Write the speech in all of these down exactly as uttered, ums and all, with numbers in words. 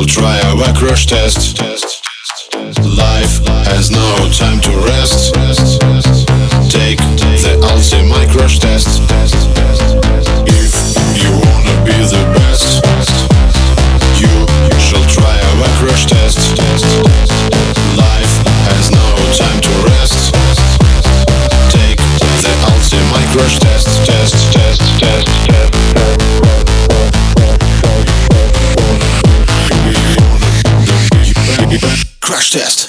shall try our crash test. Life has no time to rest. Take the ultimate crash test. If you wanna be the best, you shall try our crash test. Life has no time to rest. Take the ultimate crash test. Test, test, test, test. Crash test.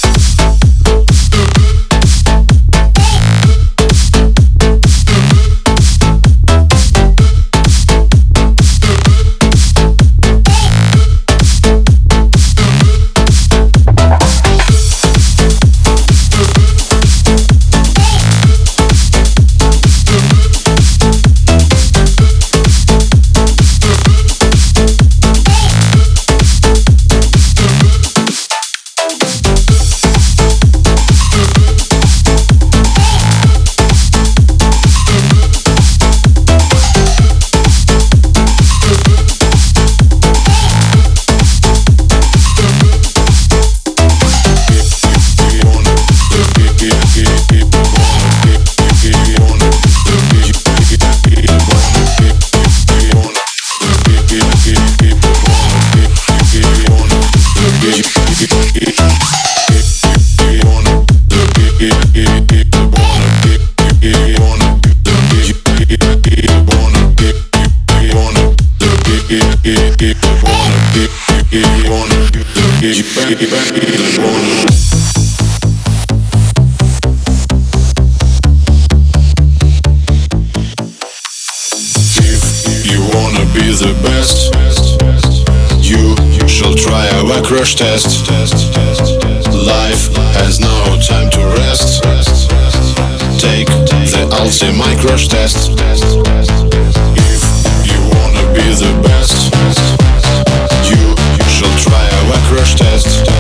Be the best, you shall try our crash test. Life has no time to rest. Take the ultimate crash test. If you wanna be the best, you shall try our crash test.